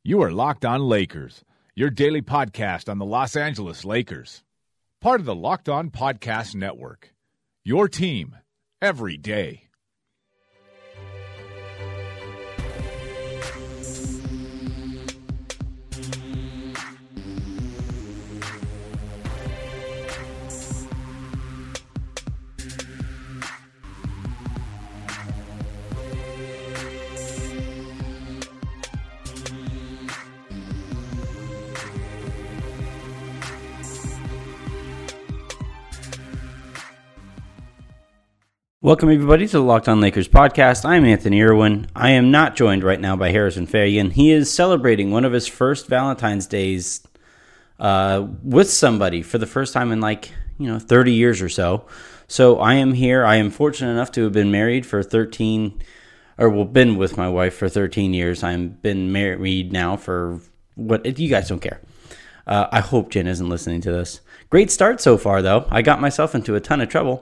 You are Locked On Lakers, your daily podcast on the Los Angeles Lakers. Part of the Locked On Podcast Network, your team every day. Welcome, everybody, to the Locked On Lakers podcast. I'm Anthony Irwin. I am not joined right now by Harrison Fagan. He is celebrating one of his first Valentine's Days with somebody for the first time in 30 years or so. So I am here. I am fortunate enough to have been married for been with my wife for 13 years. I've been married now for you guys don't care. I hope Jen isn't listening to this. Great start so far, though. I got myself into a ton of trouble.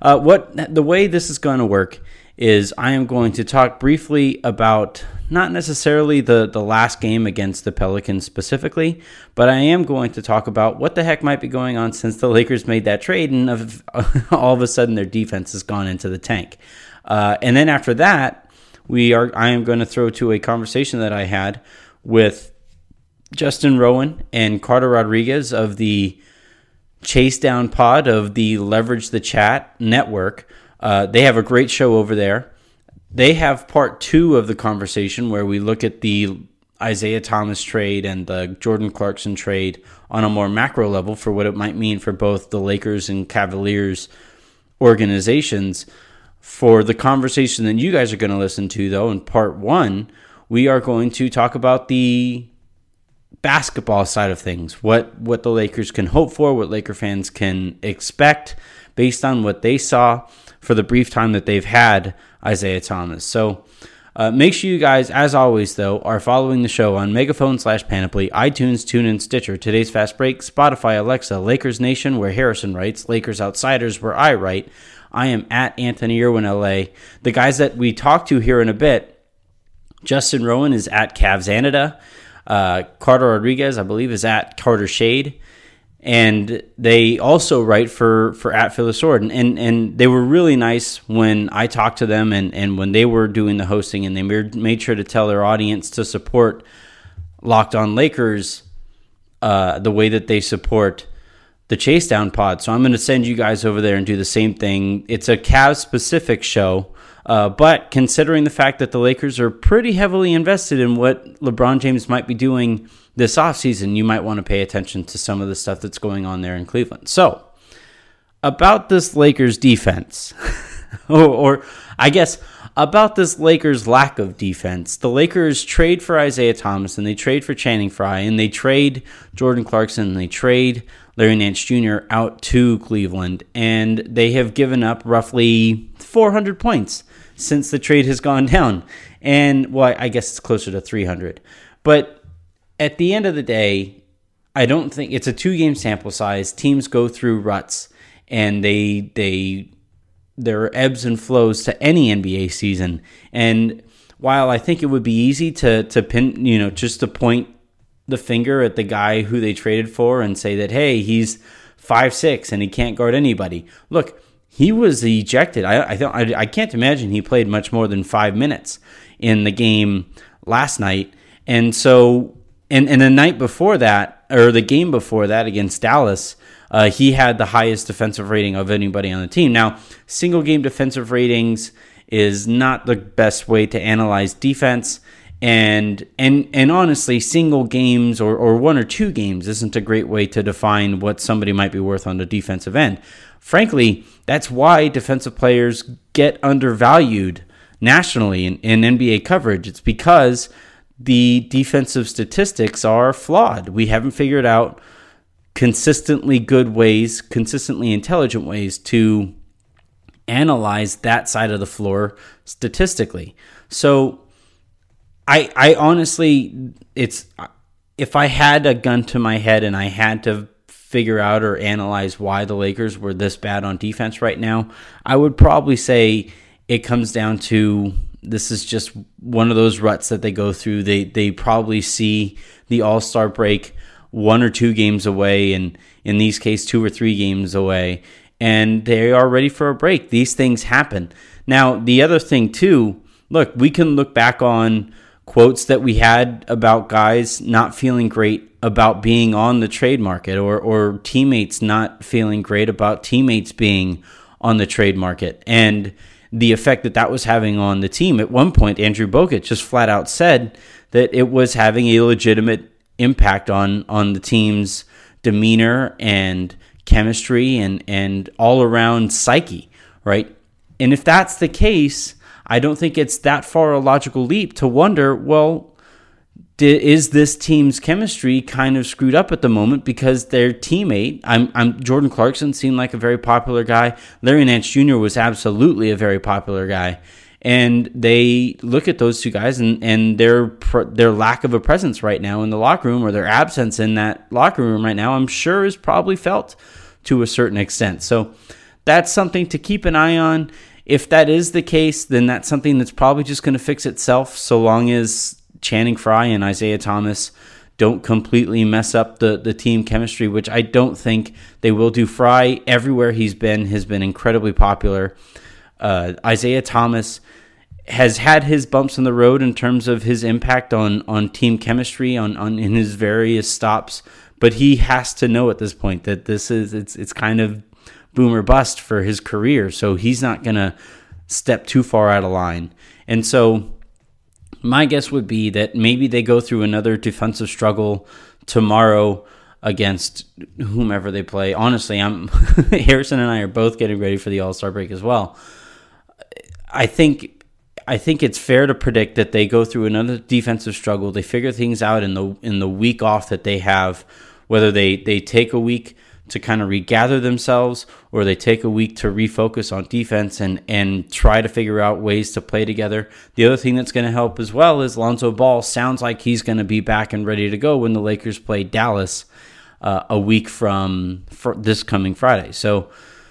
The way this is going to work is I am going to talk briefly about not necessarily the last game against the Pelicans specifically, but I am going to talk about what the heck might be going on since the Lakers made that trade and all of a sudden their defense has gone into the tank. And then after that, I am going to throw to a conversation that I had with Justin Rowan and Carter Rodriguez of the Chase Down Pod of the Leverage the Chat network. They have a great show over there. They have part 2 of the conversation where we look at the Isaiah Thomas trade and the Jordan Clarkson trade on a more macro level for what it might mean for both the Lakers and Cavaliers organizations. For the conversation that you guys are going to listen to, though, in part 1, we are going to talk about the basketball side of things, what the Lakers can hope for, what Laker fans can expect based on what they saw for the brief time that they've had Isaiah Thomas. So make sure you guys, as always, though, are following the show on Megaphone/Panoply, iTunes, TuneIn, Stitcher, Today's Fast Break, Spotify, Alexa, Lakers Nation, where Harrison writes, Lakers Outsiders, where I write. I am at Anthony Irwin, LA. The guys that we talk to here in a bit, Justin Rowan is at Cavsanida. Carter Rodriguez, I believe, is at Carter Shade, and they also write for at Phyllis Sword, and they were really nice when I talked to them and when they were doing the hosting, and they made sure to tell their audience to support Locked On Lakers the way that they support the Chase Down Pod. So I'm going to send you guys over there and do the same thing. It's a Cavs-specific show. But considering the fact that the Lakers are pretty heavily invested in what LeBron James might be doing this offseason, you might want to pay attention to some of the stuff that's going on there in Cleveland. So, about this Lakers defense, or I guess about this Lakers lack of defense, the Lakers trade for Isaiah Thomas, and they trade for Channing Frye, and they trade Jordan Clarkson, and they trade Larry Nance Jr. out to Cleveland, and they have given up roughly 400 points since the trade has gone down. And, well, I guess it's closer to 300. But at the end of the day, I don't think it's a 2-game sample size. Teams go through ruts, and there are ebbs and flows to any NBA season. And while I think it would be easy to pin, just to point the finger at the guy who they traded for and say that, hey, he's 5'6" and he can't guard anybody. Look, he was ejected. I can't imagine he played much more than 5 minutes in the game last night. And so, and the night before that, or the game before that against Dallas, he had the highest defensive rating of anybody on the team. Now, single game defensive ratings is not the best way to analyze defense. And honestly, single games or 1 or 2 games isn't a great way to define what somebody might be worth on the defensive end. Frankly, that's why defensive players get undervalued nationally in NBA coverage. It's because the defensive statistics are flawed. We haven't figured out consistently good ways, consistently intelligent ways to analyze that side of the floor statistically. So I honestly, if I had a gun to my head and I had to figure out or analyze why the Lakers were this bad on defense right now, I would probably say it comes down to This is just one of those ruts that they go through. They probably see the All-Star break 1 or 2 games away, and in these cases 2 or 3 games away, and they are ready for a break. These things happen. Now, the other thing too, look, we can look back on quotes that we had about guys not feeling great about being on the trade market, or teammates not feeling great about teammates being on the trade market, and the effect that was having on the team. At one point, Andrew Bogut just flat out said that it was having a legitimate impact on the team's demeanor and chemistry and all around psyche, right? And if that's the case, I don't think it's that far a logical leap to wonder, well, is this team's chemistry kind of screwed up at the moment because their teammate, Jordan Clarkson seemed like a very popular guy. Larry Nance Jr. was absolutely a very popular guy. And they look at those two guys and their lack of a presence right now in the locker room, or their absence in that locker room right now, I'm sure is probably felt to a certain extent. So that's something to keep an eye on. If that is the case, then that's something that's probably just going to fix itself, so long as Channing Frye and Isaiah Thomas don't completely mess up the team chemistry, which I don't think they will do. Frye, everywhere he's been, has been incredibly popular. Isaiah Thomas has had his bumps in the road in terms of his impact on team chemistry in his various stops, but he has to know at this point that it's kind of boom or bust for his career, so he's not going to step too far out of line. And so my guess would be that maybe they go through another defensive struggle tomorrow against whomever they play. Honestly, Harrison and I are both getting ready for the All-Star break as well. I think it's fair to predict that they go through another defensive struggle. They figure things out in the week off that they have, whether they take a week to kind of regather themselves, or they take a week to refocus on defense and try to figure out ways to play together. The other thing that's going to help as well is Lonzo Ball sounds like he's going to be back and ready to go when the Lakers play Dallas a week from this coming Friday. So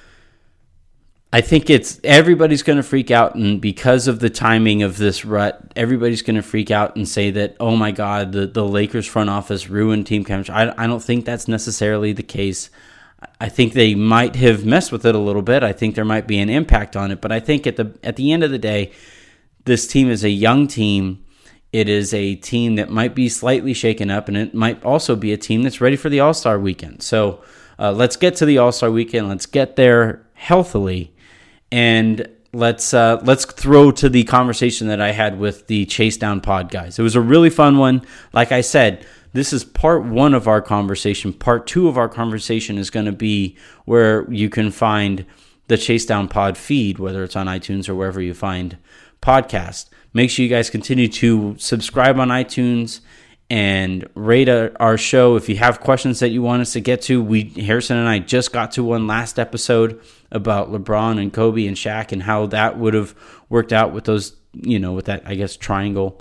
I think everybody's going to freak out, and because of the timing of this rut, everybody's going to freak out and say that, oh my God, the Lakers front office ruined team chemistry. I don't think that's necessarily the case. I think they might have messed with it a little bit. I think there might be an impact on it, but I think at the end of the day, this team is a young team. It is a team that might be slightly shaken up, and it might also be a team that's ready for the All-Star weekend. So let's get to the All-Star weekend. Let's get there healthily. And let's throw to the conversation that I had with the Chase Down Pod guys. It was a really fun one. Like I said, this is part 1 of our conversation. Part 2 of our conversation is going to be where you can find the Chase Down Pod feed, whether it's on iTunes or wherever you find podcasts. Make sure you guys continue to subscribe on iTunes and rate our show. If you have questions that you want us to get to, Harrison and I just got to one last episode about LeBron and Kobe and Shaq and how that would have worked out with those, with that, I guess, triangle.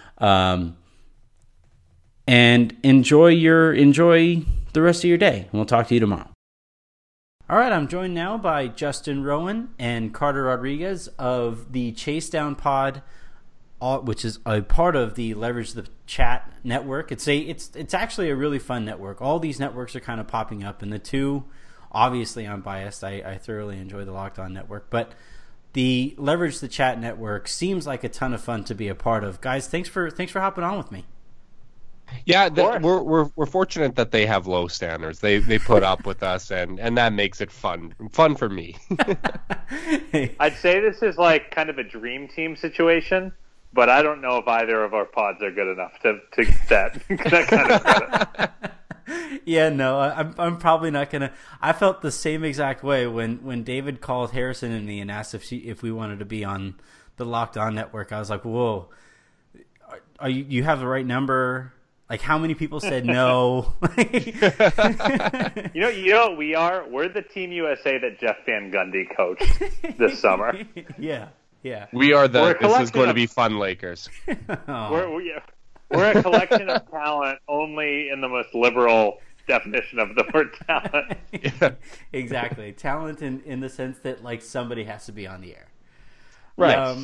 And enjoy the rest of your day. And we'll talk to you tomorrow. All right, I'm joined now by Justin Rowan and Carter Rodriguez of the Chase Down Pod, which is a part of the Leverage the Chat network. It's actually a really fun network. All these networks are kind of popping up, and the two, obviously I'm biased. I thoroughly enjoy the Locked On Network, but the Leverage the Chat network seems like a ton of fun to be a part of. Guys, thanks for hopping on with me. Yeah, we're fortunate that they have low standards. They put up with us, and that makes it fun for me. I'd say this is like kind of a dream team situation, but I don't know if either of our pods are good enough to get that kind of credit. Yeah, no, I'm probably not gonna. I felt the same exact way when David called Harrison and me and asked if we wanted to be on the Locked On Network. I was like, whoa, are you have the right number? Like, how many people said no? You know what we are? We're the Team USA that Jeff Van Gundy coached this summer. Yeah. We are this is going to be fun Lakers. Oh. We're a collection of talent only in the most liberal definition of the word talent. Yeah. Exactly. Talent in the sense that, like, somebody has to be on the air. Right.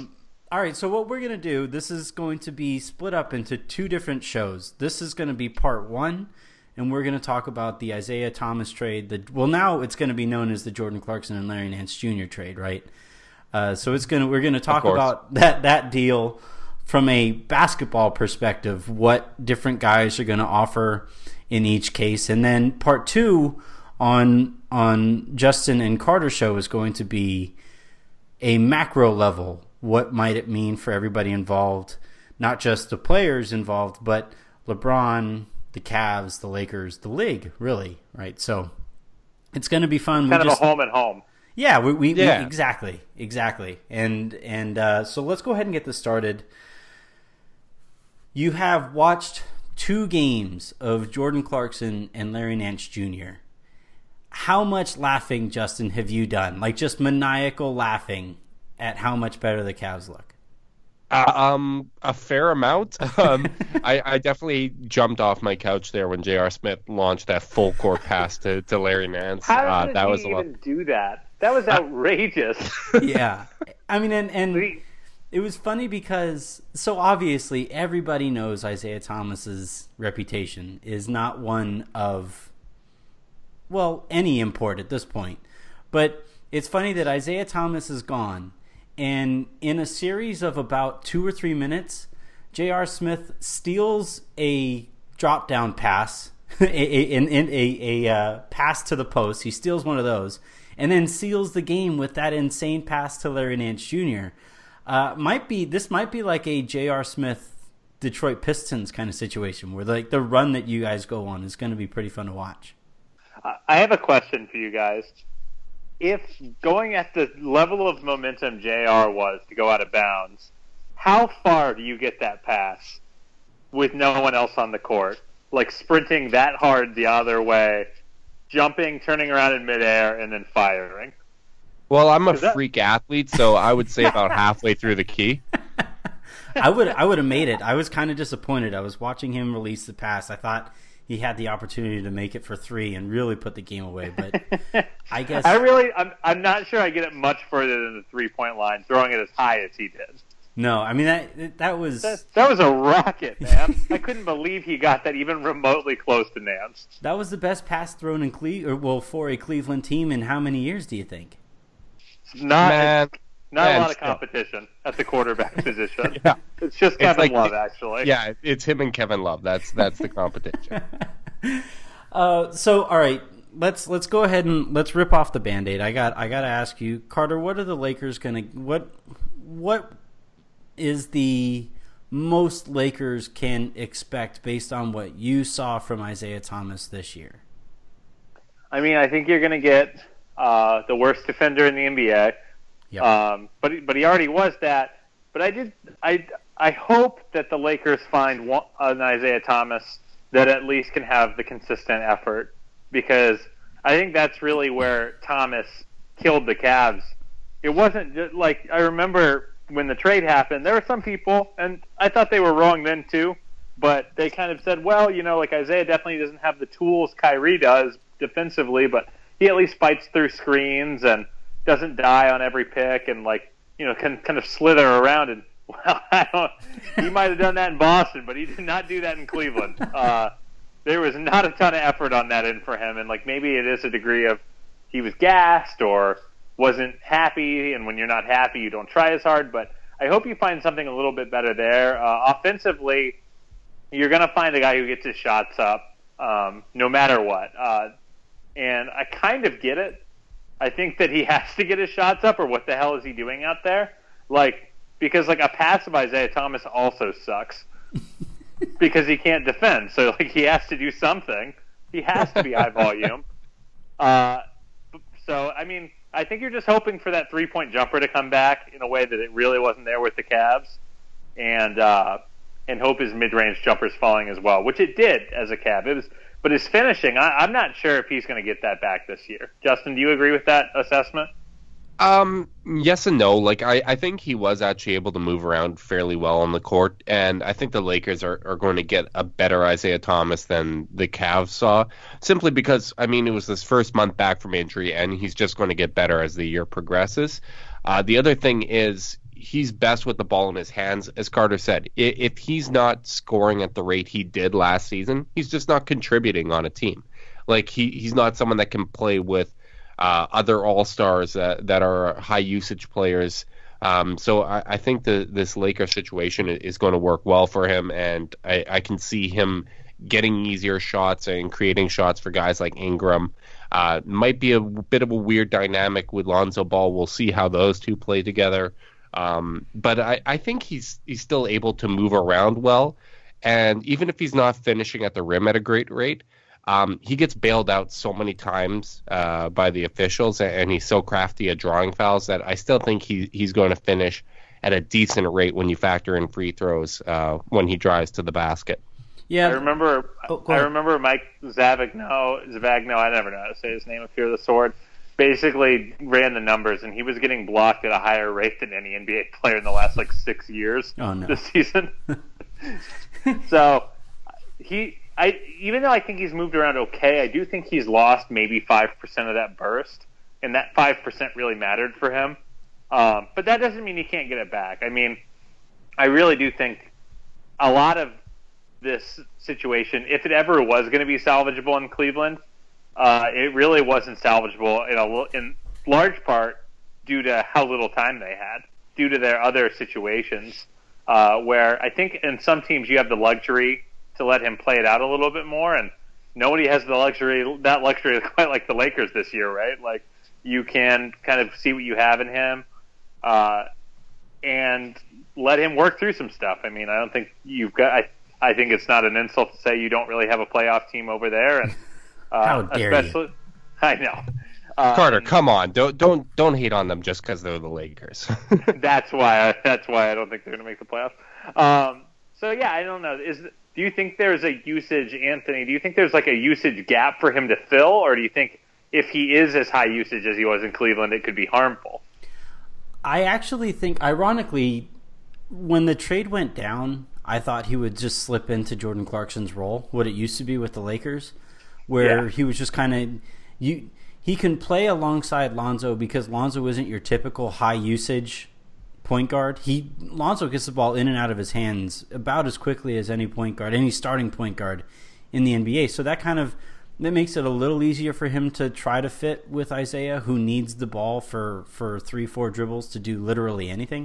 All right, so what we're going to do, this is going to be split up into 2 different shows. This is going to be part 1, and we're going to talk about the Isaiah Thomas trade. Now it's going to be known as the Jordan Clarkson and Larry Nance Jr. trade, right? So we're going to talk about that deal from a basketball perspective, what different guys are going to offer in each case. And then part 2 on Justin and Carter's show is going to be a macro level. What might it mean for everybody involved? Not just the players involved, but LeBron, the Cavs, the Lakers, the league, really, right? So it's going to be fun. Kind of a home and home. Yeah, we exactly. And so let's go ahead and get this started. You have watched 2 games of Jordan Clarkson and Larry Nance Jr. How much laughing, Justin, have you done? Like just maniacal laughing at how much better the Cavs look? A fair amount. I definitely jumped off my couch there when J.R. Smith launched that full court pass to Larry Nance. How did he even do that? That was outrageous. Yeah. I mean, and it was funny because so obviously everybody knows Isaiah Thomas's reputation is not one of, well, any import at this point. But it's funny that Isaiah Thomas is gone. And in a series of about 2 or 3 minutes, J.R. Smith steals a drop-down pass, a pass to the post. He steals one of those, and then seals the game with that insane pass to Larry Nance Jr. This might be like a J.R. Smith Detroit Pistons kind of situation, where like the run that you guys go on is going to be pretty fun to watch. I have a question for you guys. If going at the level of momentum JR was to go out of bounds, how far do you get that pass with no one else on the court? Like sprinting that hard the other way, jumping, turning around in midair, and then firing. Well, I'm a freak athlete, so I would say about halfway through the key. I would have made it. I was kind of disappointed. I was watching him release the pass. I thought he had the opportunity to make it for 3 and really put the game away, but I guess I'm not sure I get it much further than the 3-point line, throwing it as high as he did. No, I mean that was a rocket, man. I couldn't believe he got that even remotely close to Nance. That was the best pass thrown in for a Cleveland team in how many years do you think? Not a lot of competition at the quarterback position. Yeah. It's just Kevin Love, actually. Yeah, it's him and Kevin Love. That's the competition. So, all right, let's go ahead and let's rip off the Band-Aid. I got to ask you, Carter, what are the Lakers going to what is the most Lakers can expect based on what you saw from Isaiah Thomas this year? I mean, I think you're going to get the worst defender in the NBA. Yep. But he already was that. But I hope that the Lakers find an Isaiah Thomas that at least can have the consistent effort, because I think that's really where Thomas killed the Cavs. It wasn't just, like, I remember when the trade happened, there were some people, and I thought they were wrong then too, but they kind of said, well, like Isaiah definitely doesn't have the tools Kyrie does defensively, but he at least fights through screens and doesn't die on every pick, and can kind of slither around. And well, he might have done that in Boston, but he did not do that in Cleveland. There was not a ton of effort on that end for him, and maybe it is a degree of he was gassed or wasn't happy, and when you're not happy, you don't try as hard. But I hope you find something a little bit better there. Offensively, you're going to find a guy who gets his shots up no matter what. And I kind of get it. I think that he has to get his shots up, or what the hell is he doing out there? Because a pass of Isaiah Thomas also sucks because he can't defend. So he has to do something. He has to be high volume. So I mean, I think you're just hoping for that 3-point jumper to come back in a way that it really wasn't there with the Cavs, and hope his mid-range jumper's falling as well, which it did as a Cav. But his finishing, I'm not sure if he's going to get that back this year. Justin, do you agree with that assessment? Yes and no. I think he was actually able to move around fairly well on the court, and I think the Lakers are going to get a better Isaiah Thomas than the Cavs saw, simply because, I mean, it was his first month back from injury, and he's just going to get better as the year progresses. The other thing is, he's best with the ball in his hands. As Carter said, if he's not scoring at the rate he did last season, he's just not contributing on a team. Like he's not someone that can play with other all-stars that are high usage players. So I think this Lakers situation is going to work well for him, and I can see him getting easier shots and creating shots for guys like Ingram. Might be a bit of a weird dynamic with Lonzo Ball. We'll see how those two play together. But I think he's still able to move around well, and even if he's not finishing at the rim at a great rate, he gets bailed out so many times by the officials, and he's so crafty at drawing fouls that I still think he's going to finish at a decent rate when you factor in free throws when he drives to the basket. Yeah, I remember Mike Zavagno, I never know how to say his name, of Fear the Sword, basically ran the numbers, and he was getting blocked at a higher rate than any NBA player in the last 6 years this season. So even though I think he's moved around okay, I do think he's lost maybe 5% of that burst, and that 5% really mattered for him. But that doesn't mean he can't get it back. I mean, I really do think a lot of this situation, if it ever was going to be salvageable in Cleveland, it really wasn't salvageable in large part due to how little time they had, due to their other situations, where I think in some teams you have the luxury to let him play it out a little bit more, and nobody has that luxury quite like the Lakers this year, right? Like, you can kind of see what you have in him, and let him work through some stuff. I mean, I don't think you've got. I think it's not an insult to say you don't really have a playoff team over there, and how dare you? I know, Carter. Come on, don't hate on them just because they're the Lakers. That's why I don't think they're going to make the playoffs. So yeah, I don't know. Do you think there's a usage, Anthony? Do you think there's a usage gap for him to fill, or do you think if he is as high usage as he was in Cleveland, it could be harmful? I actually think, ironically, when the trade went down, I thought he would just slip into Jordan Clarkson's role, what it used to be with the Lakers, where he was just kind of he can play alongside Lonzo because Lonzo isn't your typical high usage point guard. Lonzo gets the ball in and out of his hands about as quickly as any point guard, any starting point guard in the NBA. So that makes it a little easier for him to try to fit with Isaiah, who needs the ball for 3-4 dribbles to do literally anything.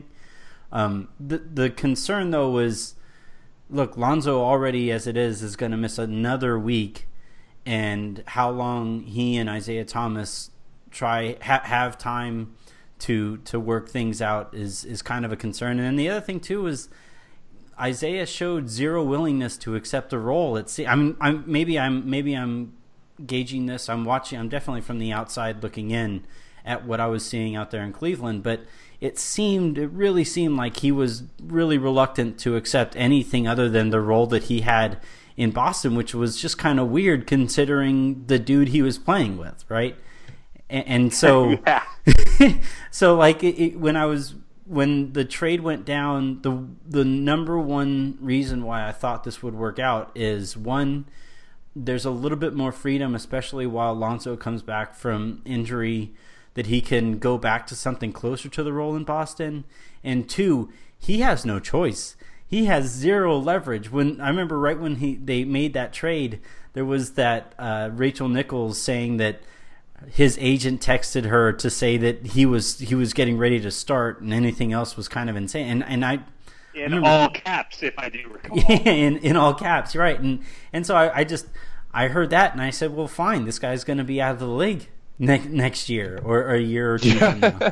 The concern though was, look, Lonzo already as it is going to miss another week, and how long he and Isaiah Thomas have time to work things out is kind of a concern. And then the other thing too is Isaiah showed zero willingness to accept a role. Maybe I'm gauging this. I'm definitely from the outside looking in at what I was seeing out there in Cleveland, but it really seemed like he was really reluctant to accept anything other than the role that he had in Boston, which was just kind of weird considering the dude he was playing with, right? And so, so when the trade went down, the number one reason why I thought this would work out is, one, there's a little bit more freedom, especially while Lonzo comes back from injury, that he can go back to something closer to the role in Boston. And two, he has no choice. He has zero leverage. I remember right when they made that trade, there was that Rachel Nichols saying that his agent texted her to say that he was getting ready to start, and anything else was kind of insane. And I in all caps, if I do recall. Yeah, in all caps, right? And so I heard that, and I said, well, fine, this guy's going to be out of the league next year or a year or two from now.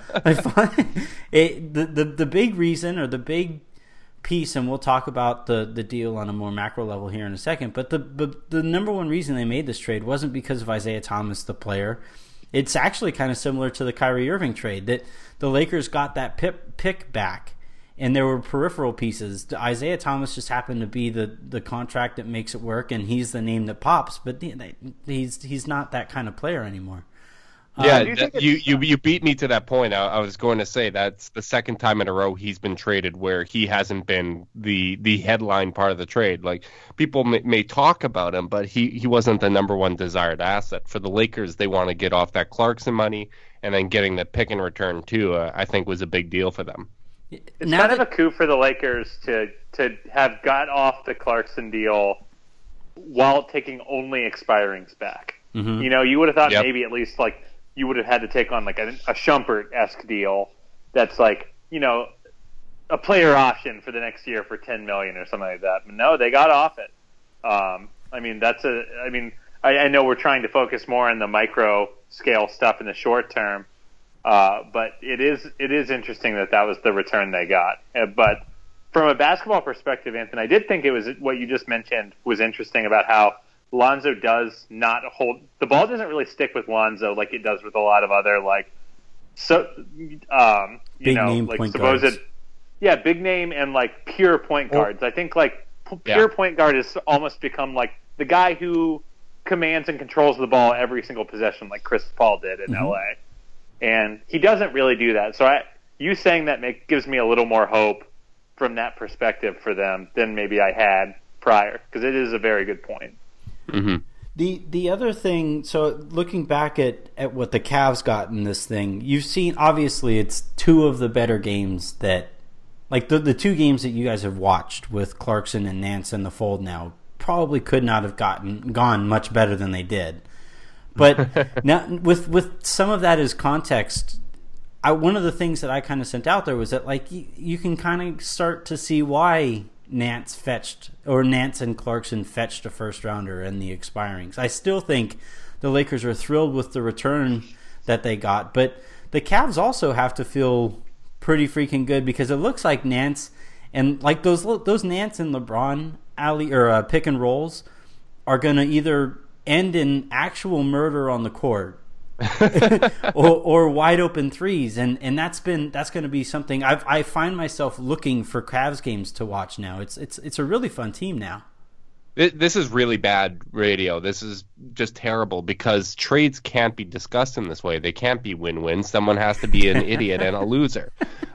The big reason, or the big piece, and we'll talk about the deal on a more macro level here in a second, but the number one reason they made this trade wasn't because of Isaiah Thomas, the player. It's actually kind of similar to the Kyrie Irving trade, that the Lakers got that pick back, and there were peripheral pieces. Isaiah Thomas just happened to be the contract that makes it work, and he's the name that pops, but he's not that kind of player anymore. Yeah, you beat me to that point. I was going to say that's the second time in a row he's been traded where he hasn't been the headline part of the trade. Like, people may talk about him, but he wasn't the number one desired asset. For the Lakers, they want to get off that Clarkson money, and then getting the pick in return too, I think was a big deal for them. It's kind of a coup for the Lakers to have got off the Clarkson deal while taking only expirings back. Mm-hmm. You would have thought maybe at least like you would have had to take on like a Shumpert-esque deal that's like, a player option for the next year for $10 million or something like that. But no, they got off it. I know we're trying to focus more on the micro scale stuff in the short term, but it is interesting that was the return they got. But from a basketball perspective, Anthony, I did think it was what you just mentioned was interesting about how Lonzo does not hold the ball. Doesn't really stick with Lonzo like it does with a lot of other big name like point supposed guards. Big name and like pure point guards. I think like pure point guard has almost become like the guy who commands and controls the ball every single possession, like Chris Paul did in LA, and he doesn't really do that. So you saying that gives me a little more hope from that perspective for them than maybe I had prior, because it is a very good point. Mm-hmm. The other thing, so looking back at what the Cavs got in this thing, you've seen, obviously, it's two of the better games that, like the two games that you guys have watched with Clarkson and Nance in the fold now, probably could not have gone much better than they did. But now, with some of that as context, one of the things that I kind of sent out there was that like you can kind of start to see why Nance and Clarkson fetched a first rounder in the expirings. I still think the Lakers are thrilled with the return that they got, but the Cavs also have to feel pretty freaking good, because it looks like Nance and like those Nance and LeBron pick and rolls are going to either end in actual murder on the court or wide open threes, and that's going to be something I find myself looking for Cavs games to watch now. It's a really fun team now. This is really bad radio. This is just terrible, because trades can't be discussed in this way. They can't be win-win. Someone has to be an idiot and a loser.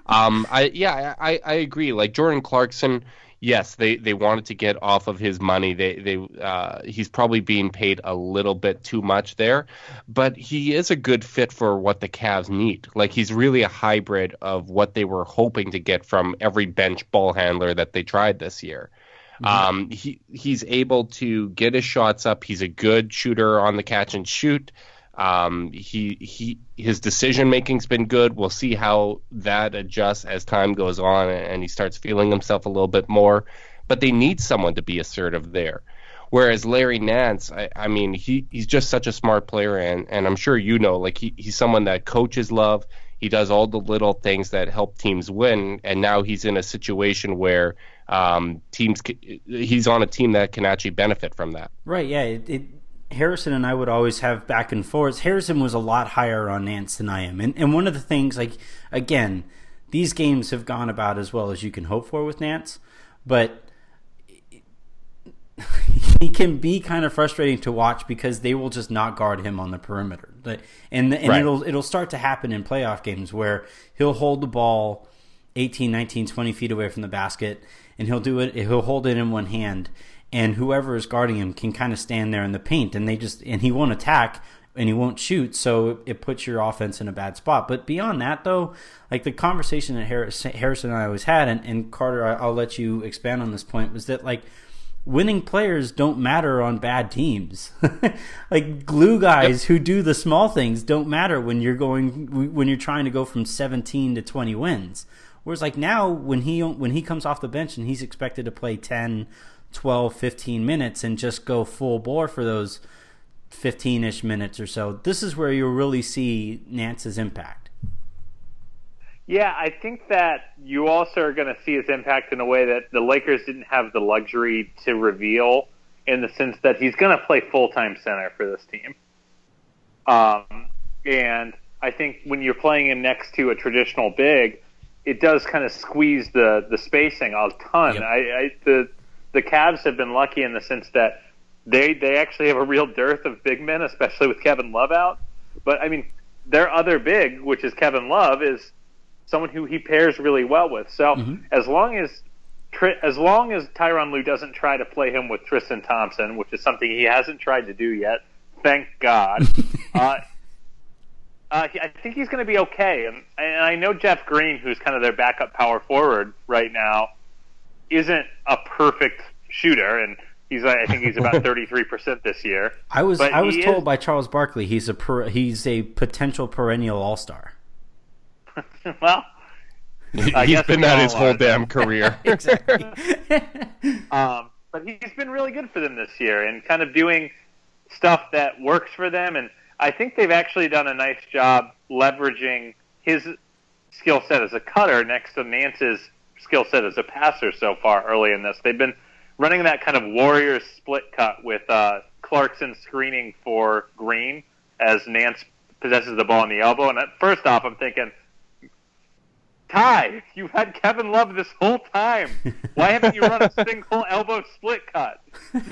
I agree. Like Jordan Clarkson, yes, they wanted to get off of his money. He's probably being paid a little bit too much there, but he is a good fit for what the Cavs need. Like, he's really a hybrid of what they were hoping to get from every bench ball handler that they tried this year. He's able to get his shots up. He's a good shooter on the catch and shoot. His decision making's been good. We'll see how that adjusts as time goes on and he starts feeling himself a little bit more. But they need someone to be assertive there. Whereas Larry Nance, he's just such a smart player, and I'm sure he's someone that coaches love. He does all the little things that help teams win, and now he's in a situation where he's on a team that can actually benefit from that. Right, yeah. Harrison and I would always have back and forth. Harrison was a lot higher on Nance than I am. And one of the things, like, again, these games have gone about as well as you can hope for with Nance, but he can be kind of frustrating to watch because they will just not guard him on the perimeter. And right. It'll start to happen in playoff games where he'll hold the ball 18, 19, 20 feet away from the basket, and he'll hold it in one hand, and whoever is guarding him can kind of stand there in the paint, and he won't attack and he won't shoot, so it puts your offense in a bad spot. But beyond that, though, like the conversation that Harrison and I always had, and Carter, I'll let you expand on this point, was that like winning players don't matter on bad teams. Like glue guys who do the small things don't matter when you're trying to go from 17 to 20 wins. Whereas like now when he comes off the bench and he's expected to play 10, 12, 15 minutes and just go full bore for those 15-ish minutes or so, this is where you'll really see Nance's impact. Yeah, I think that you also are going to see his impact in a way that the Lakers didn't have the luxury to reveal, in the sense that he's going to play full-time center for this team. And I think when you're playing him next to a traditional big, it does kind of squeeze the spacing a ton. Yep. The Cavs have been lucky in the sense that they actually have a real dearth of big men, especially with Kevin Love out. But, I mean, their other big, which is Kevin Love, is someone who he pairs really well with. So as long as Tyronn Lue doesn't try to play him with Tristan Thompson, which is something he hasn't tried to do yet, thank God, I think he's going to be okay. And I know Jeff Green, who's kind of their backup power forward right now, isn't a perfect shooter, and I think he's about 33% this year. I was told by Charles Barkley he's a potential perennial All-Star. Well, he's been that his whole damn career. Exactly. But he's been really good for them this year and kind of doing stuff that works for them. And I think they've actually done a nice job leveraging his skill set as a cutter next to Nance's skill set as a passer so far early in this. They've been running that kind of Warriors split cut with Clarkson screening for Green as Nance possesses the ball in the elbow. And first off, I'm thinking, Ty, you've had Kevin Love this whole time. Why haven't you run a single elbow split cut?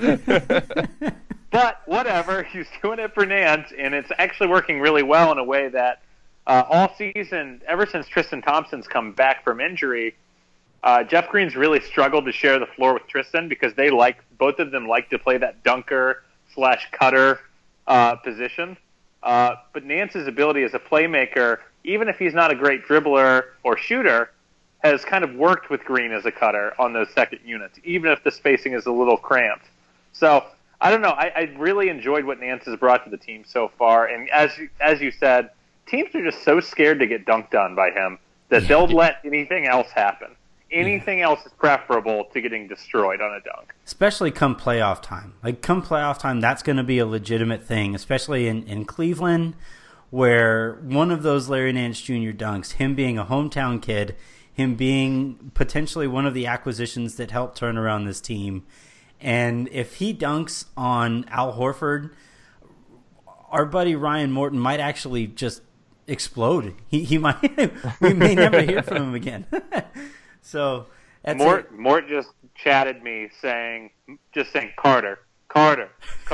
But whatever, he's doing it for Nance, and it's actually working really well in a way that all season, ever since Tristan Thompson's come back from injury, Jeff Green's really struggled to share the floor with Tristan because both of them like to play that dunker/cutter position. But Nance's ability as a playmaker, even if he's not a great dribbler or shooter, has kind of worked with Green as a cutter on those second units, even if the spacing is a little cramped. So, I don't know. I really enjoyed what Nance has brought to the team so far. And as you said, teams are just so scared to get dunked on by him that they'll let anything else happen. Anything else is preferable to getting destroyed on a dunk. Especially come playoff time. Like, come playoff time, that's going to be a legitimate thing, especially in Cleveland, where one of those Larry Nance Jr. dunks, him being a hometown kid, him being potentially one of the acquisitions that helped turn around this team, and if he dunks on Al Horford, our buddy Ryan Morton might actually just explode. He might. We may never hear from him again. So Mort just chatted me saying Carter, Cartier,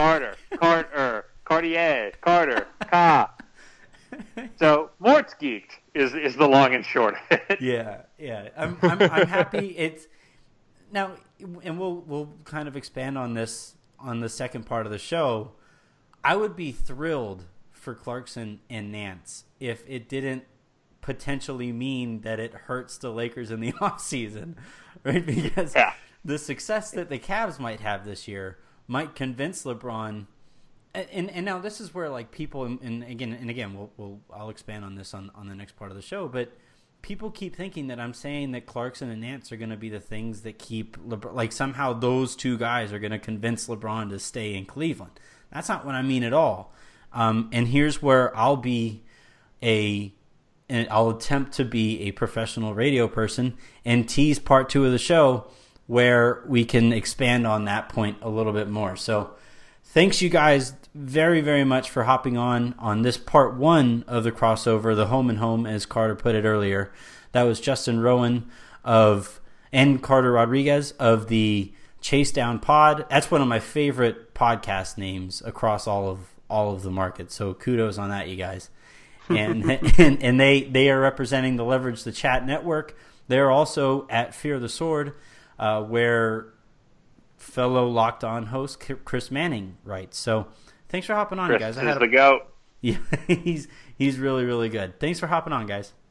Carter, Ka. So Mort's geeked is the long and short of it. Yeah. I'm happy. It's now, and we'll kind of expand on this on the second part of the show. I would be thrilled for Clarkson and Nance if it didn't potentially mean that it hurts the Lakers in the offseason, right? Because the success that the Cavs might have this year might convince LeBron. And now this is where, like, people, and again, I'll expand on this on the next part of the show, but people keep thinking that I'm saying that Clarkson and Nance are going to be the things that keep LeBron, like somehow those two guys are going to convince LeBron to stay in Cleveland. That's not what I mean at all. And here's where I'll attempt to be a professional radio person and tease part 2 of the show where we can expand on that point a little bit more. So thanks you guys very, very much for hopping on this part 1 of the crossover, the home and home, as Carter put it earlier. That was Justin Rowan and Carter Rodriguez of the Chase Down Pod. That's one of my favorite podcast names across all of the markets. So kudos on that, you guys. And and they are representing the Leverage the Chat network. They're also at Fear the Sword, where fellow Locked On host Chris Manning writes. So thanks for hopping on, Chris guys. Is the GOAT. Yeah, he's really, really good. Thanks for hopping on, guys.